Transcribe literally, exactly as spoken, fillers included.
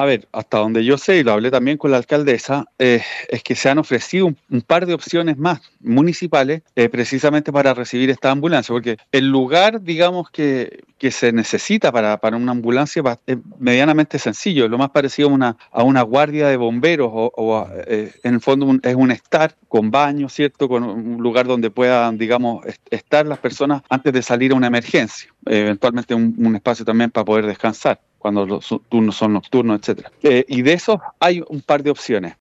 A ver, hasta donde yo sé, y lo hablé también con la alcaldesa, eh, es que se han ofrecido un, un par de opciones más municipales eh, precisamente para recibir esta ambulancia, porque el lugar, digamos, que, que se necesita para, para una ambulancia es medianamente sencillo, es lo más parecido a una, a una guardia de bomberos o, o a, eh, en el fondo un, es un estar con baño, ¿cierto? Con un lugar donde puedan, digamos, est- estar las personas antes de salir a una emergencia, eh, eventualmente un, un espacio también para poder descansar cuando los turnos son nocturnos, etcétera. Eh, y de esos hay un par de opciones.